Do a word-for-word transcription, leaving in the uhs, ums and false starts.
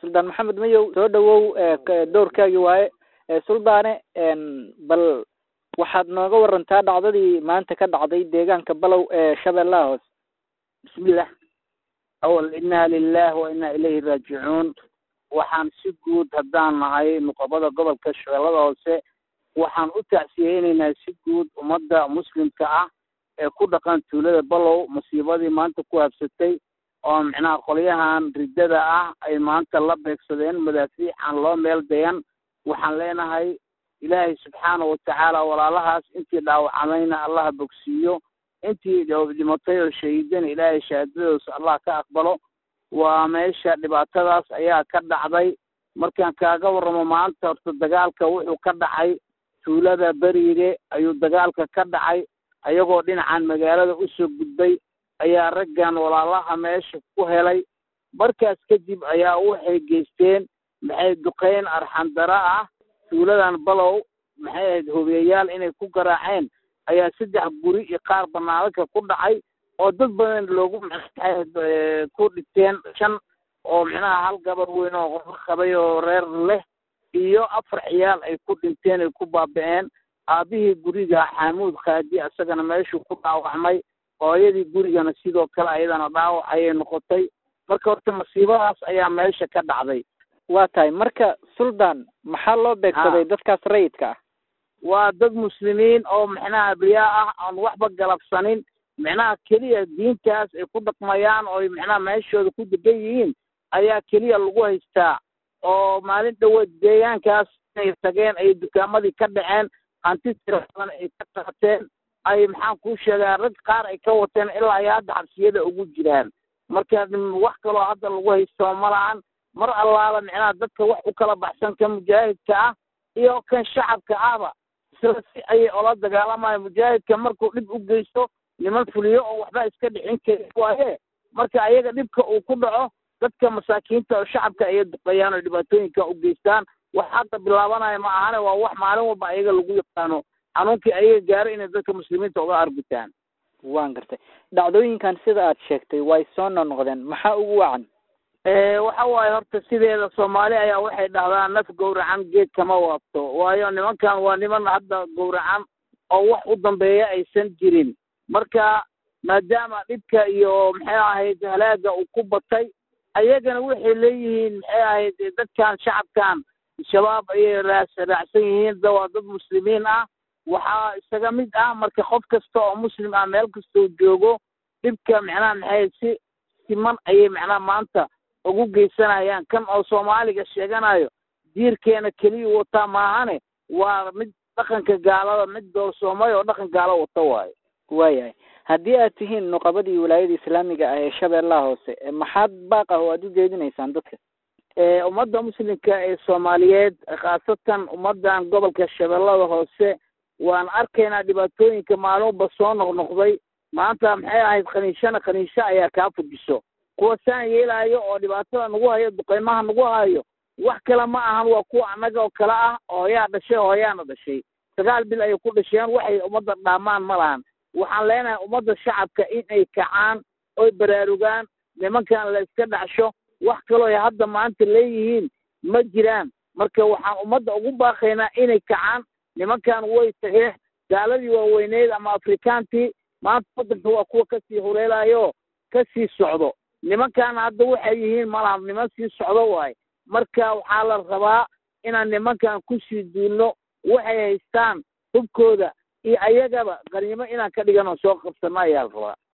suldaan maxamed mayow soo dhawow doorkaagii waaye suldaane bal waxaad nooga warantaa dhacdadii maanta ka dhacday deegaanka balow ee shabeellaha hoose. bismillah awal inna lillahi wa inna ilayhi raaji'uun. waxaan si guud haddaan nahay nuqabada gobolka shabeellada hoose waxaan u tacsiyeynaynaa si guud ummadda muslimka ah ee ku dhaqan tuulada balow musiibadii maanta ku habsatay oo micnaha qolyahan riddada ah ay maanta la beegsadeen madaafiic aan loo meel dayan. waxaan leenahay ilaahay subxaanahu watacaala walaalahaas intii dhaawacamayna allaha bogsiiyo, intii dhimatay oo shahiidana ilaahay shahaadadoosa allah ka aqbalo. waa meesha dhibaatadaas ayaa ka dhacday. markaan kaaga warramo maanta horta dagaalka wuxuu ka dhacay tuulada beriire ayuu dagaalka ka dhacay, ayagoo dhinacan magaalada usoo gudbay ayaa raggan walaalaha meesha ku helay. markaas kadib ayaa waxay geysteen maxay duqeyn arxandara ah tuuladan balow maxay ahayd hobiyayaal inay ku garaaceen ayaa saddex guri iyo qaar banaanadka ku dhacay oo dad badan loogu ku dhinteen. shan oo micnaha hal gabar weyn oo qofka qabay oo reer leh iyo afar ciyaal ay ku dhinteen ay ku baaba'een. aabihii guriga xamuud qaadi isagana meeshuu ku dhaawacmay, hooyadii gurigana sidoo kale ayadana dhaawac ayay noqotay. marka horta masiibadaas ayaa meesha ka dhacday. waa tahay marka suldaan maxaa loo beegsaday dadkaas rayidka ah? waa dad muslimiin oo micnaha abriyaa ah aan waxba galabsanin, micnaha keliya diintaas ay ku dhaqmayaan oo micnaha meeshooda ku degan yihiin ayaa keliya lagu haystaa. oo maalin dhaweed deegaankaas inay tageen ay dukaamadii ka dhaceen, hanti tiro badan ay ka qaateen, ay maxaan kuu sheegaa rag qaar ay ka wateen ilaa ay hadda xabsiyada ugu jiraan. marka wax kaloo hadda lagu haysto ma lahan. mar allaala micnaha dadka wax u kala baxsan ka mujaahidka ah iyo kan shacabka ahba isla si ayay ola dagaalamayaan. mujaahidka markuu dhib u geysto niman fuliyo oo waxba iska dhicin kari waaye, marka ayaga dhibka uu ku dhaco dadka masaakiinta oo shacabka ayay duqeeyaan oo dhibaatooyinka u geystaan. wax hadda bilaabanaya ma ahane, waa wax maalin walba ayaga lagu yaqaano xanuunkii ayaga gaaro inay dadka muslimiinta uga argutaan. waan gartay dhacdooyinkan sida aad sheegtay way soo noqnoqdeen, maxaa ugu wacan? waxa waaye horta sideeda soomaali ayaa waxay dhahdaan naf gowracan geed kama waabto. waayo nimankan waa niman hadda gowracan oo wax u dambeeya aysan jirin. marka maadaama dhibka iyo maxay ahayd halaaga uu ku batay, ayagana waxay leeyihiin maxay ahayd dadkan shacabkan shabaab ayay raas raacsan yihiin, waa dad muslimiin ah. waxaa isaga mid ah marka qof kasta oo muslim ah meel kastoo joogo dhibka macnaha maxay si siman ayay macnaha maanta ugu geysanayaan. kan oo soomaaliga sheeganayo diirkeena keliya wataa maahane, waa mid dhaqanka gaalada mid doorsoomay oo dhaqan gaalo wata waayo. waayahay haddii aad tihiin nuqabadii wilaayada islaamiga ah ee shabeellaha hoose maxaad baaq ah oo aad u jeedinaysaan dadka? ummadda muslimka ee soomaaliyeed khaasatan ummaddan gobolka shabeellada hoose waan arkaynaa dhibaatooyinka maalinba soo noqnoqday. maanta maxay ahayd khaniishana khaniisho ayaa kaa fujiso. kuwa saan yeelaayo oo dhibaatada nagu hayo duqeymaha nagu hayo wax kale ma ahan, waa kuwa annaga oo kale ah. hooyaa dhashay hooyaana dhashay sagaal bil ayay ku dhasheen, waxay ummadda dhaamaan ma lahan. waxaan leenahay ummadda shacabka inay kacaan oy baraarugaan, nimankan la iska dhacsho. wax kaloo ay hadda maanta leeyihiin ma jiraan. marka waxaan ummadda ugu baaqaynaa inay kacaan. nimankan way tageen gaaladii waaweyneed ama afrikaantii, maanta waddanka waa kuwa kasii hureelayo kasii socdo. nimankan hadda waxay yihiin malaha niman sii socdo waaye. marka waxaa la rabaa inaan nimankan kusii duulno, waxay haystaan hubkooda iyo ayagaba qaniimo inaan ka dhigano soo qabsano ayaa la rabaa.